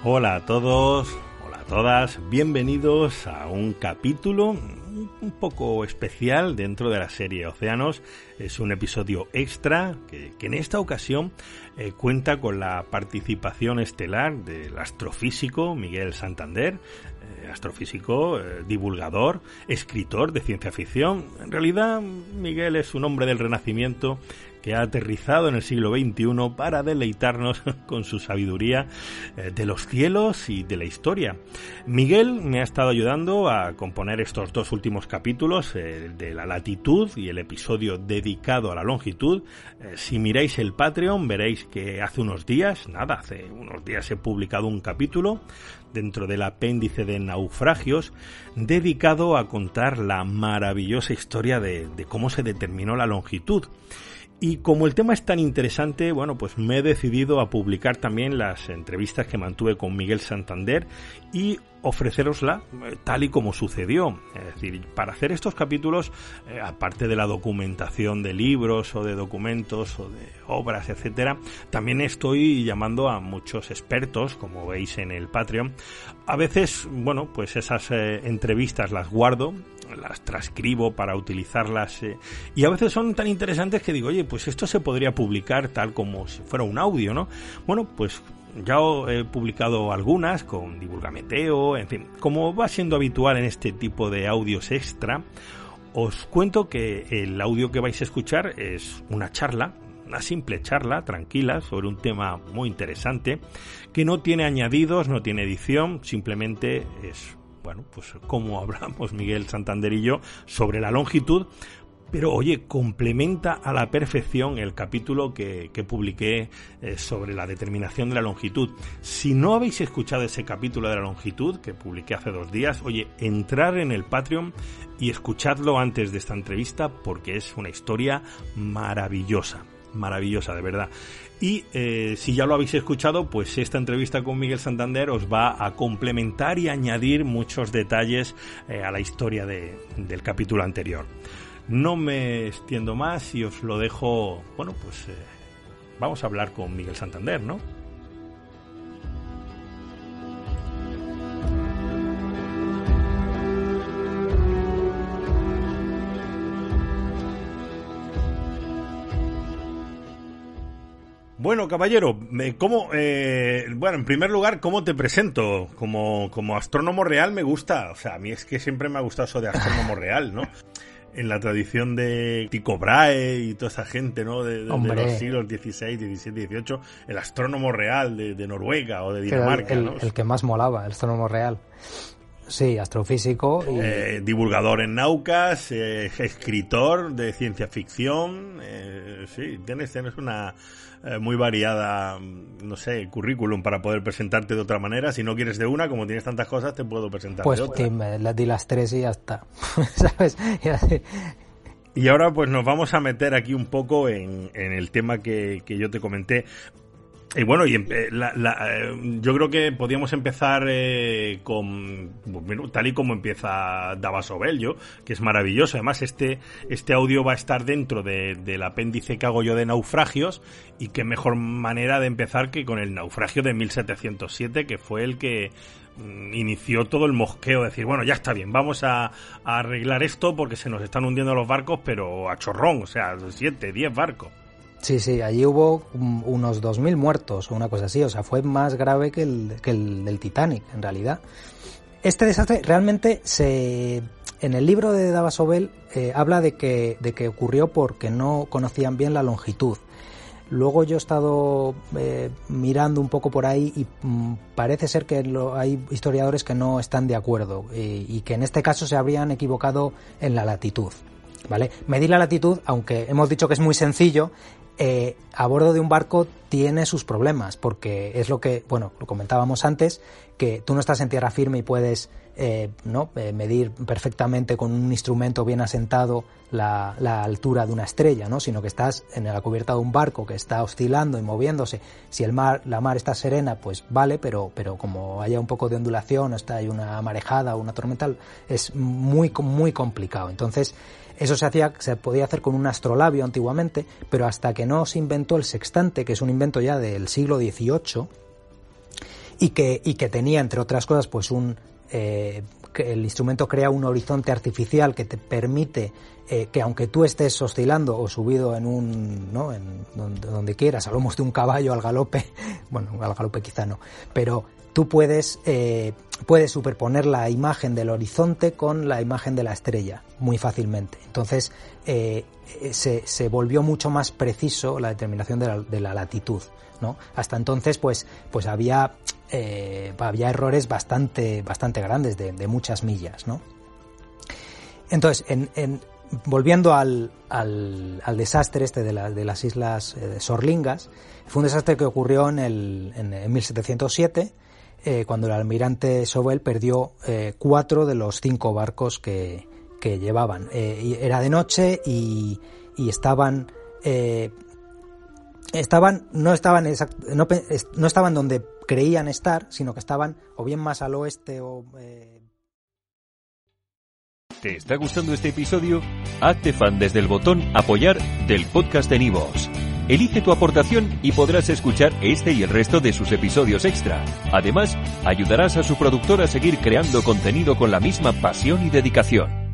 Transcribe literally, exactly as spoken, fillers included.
Hola a todos, hola a todas, bienvenidos a un capítulo un poco especial dentro de la serie Océanos. Es un episodio extra que, que en esta ocasión eh, cuenta con la participación estelar del astrofísico Miguel Santander, eh, astrofísico, eh, divulgador, escritor de ciencia ficción. En realidad, Miguel es un hombre del Renacimiento que ha aterrizado en el siglo veintiuno para deleitarnos con su sabiduría eh, de los cielos y de la historia. Miguel me ha estado ayudando a componer estos dos últimos capítulos, eh, de la latitud y el episodio dedicado a la longitud. Eh, si miráis el Patreon veréis que hace unos días, nada, hace unos días he publicado un capítulo dentro del apéndice de Naufragios dedicado a contar la maravillosa historia de, de cómo se determinó la longitud. Y como el tema es tan interesante, bueno, pues me he decidido a publicar también las entrevistas que mantuve con Miguel Santander y ofrecerosla tal y como sucedió. Es decir, para hacer estos capítulos, eh, aparte de la documentación de libros o de documentos o de obras, etcétera, también estoy llamando a muchos expertos, como veis en el Patreon. A veces, bueno, pues esas eh, entrevistas las guardo, las transcribo para utilizarlas eh, y a veces son tan interesantes que digo, oye, pues esto se podría publicar tal como si fuera un audio, ¿no? Bueno, pues ya he publicado algunas con Divulgameteo, en fin, como va siendo habitual en este tipo de audios extra, os cuento que el audio que vais a escuchar es una charla, una simple charla tranquila sobre un tema muy interesante que no tiene añadidos, no tiene edición, simplemente es, bueno, pues como hablamos Miguel Santander y yo sobre la longitud, pero oye, complementa a la perfección el capítulo que, que publiqué eh, sobre la determinación de la longitud. Si no habéis escuchado ese capítulo de la longitud que publiqué hace dos días, oye, entrar en el Patreon y escuchadlo antes de esta entrevista porque es una historia maravillosa, maravillosa de verdad. Y eh, si ya lo habéis escuchado, pues esta entrevista con Miguel Santander os va a complementar y añadir muchos detalles eh, a la historia de, del capítulo anterior. No me extiendo más y os lo dejo, bueno, pues eh, vamos a hablar con Miguel Santander, ¿no? Bueno, caballero, ¿cómo, eh, bueno, en primer lugar, ¿cómo te presento? Como, como astrónomo real me gusta, o sea, a mí es que siempre me ha gustado eso de astrónomo real, ¿no? En la tradición de Tycho Brahe y toda esa gente, ¿no? De, de, de los siglos dieciséis, diecisiete, dieciocho, el astrónomo real de, de Noruega o de Dinamarca, el, el, ¿no? El que más molaba, el astrónomo real. Sí, astrofísico. Y... Eh, divulgador en Naucas, eh, escritor de ciencia ficción, eh, sí, tienes, tienes una eh, muy variada, no sé, currículum para poder presentarte de otra manera. Si no quieres de una, como tienes tantas cosas, te puedo presentar pues, de otra. Pues me di las tres y ya está, ¿sabes? Y ahora pues nos vamos a meter aquí un poco en, en el tema que, que yo te comenté. Y bueno, y la, la, yo creo que podíamos empezar eh, con bueno, tal y como empieza Davasovello, que es maravilloso. Además, este este audio va a estar dentro de, del apéndice que hago yo de Naufragios, y qué mejor manera de empezar que con el naufragio de mil setecientos siete, que fue el que mm, inició todo el mosqueo. Decir, bueno, ya está bien, vamos a, a arreglar esto porque se nos están hundiendo los barcos, pero a chorrón, o sea, siete, diez barcos. Sí, sí, allí hubo unos dos mil muertos o una cosa así, o sea, fue más grave que el, que el del Titanic, en realidad. Este desastre realmente se... En el libro de Davasovel eh, habla de que, de que ocurrió porque no conocían bien la longitud. Luego yo he estado eh, mirando un poco por ahí y mm, parece ser que lo, hay historiadores que no están de acuerdo eh, y que en este caso se habrían equivocado en la latitud, ¿vale? Medir la latitud, aunque hemos dicho que es muy sencillo, Eh, a bordo de un barco tiene sus problemas, porque es lo que, bueno, lo comentábamos antes, que tú no estás en tierra firme y puedes eh, ¿no? eh, medir perfectamente con un instrumento bien asentado la, la altura de una estrella, ¿no? Sino que estás en la cubierta de un barco que está oscilando y moviéndose. Si el mar, la mar está serena, pues vale, pero, pero como haya un poco de ondulación, o está hay una marejada o una tormenta, es muy, muy complicado. Entonces, eso se hacía, se podía hacer con un astrolabio antiguamente, pero hasta que no se inventó el sextante, que es un invento ya del siglo dieciocho, y que, y que tenía, entre otras cosas, pues un... Eh, que el instrumento crea un horizonte artificial que te permite eh, que aunque tú estés oscilando o subido en un, ¿no? en donde, donde quieras, a lomos de un caballo al galope, bueno, al galope quizá no, pero tú puedes, eh, puedes superponer la imagen del horizonte con la imagen de la estrella muy fácilmente. Entonces eh, se, se volvió mucho más preciso la determinación de la, de la latitud, ¿no? Hasta entonces pues, pues había... Eh, había errores bastante bastante grandes de, de muchas millas, ¿no? Entonces, en, en, volviendo al, al, al desastre este de, la, de las islas eh, Sorlingas, fue un desastre que ocurrió en, el, en, en mil setecientos siete, eh, cuando el almirante Sobel perdió eh, cuatro de los cinco barcos que, que llevaban. Eh, y era de noche y, y estaban... Eh, estaban no estaban exact, no, no estaban donde creían estar, sino que estaban o bien más al oeste o... Eh... ¿Te está gustando este episodio? Hazte fan desde el botón Apoyar del podcast de Nivos. Elige tu aportación y podrás escuchar este y el resto de sus episodios extra. Además, ayudarás a su productor a seguir creando contenido con la misma pasión y dedicación.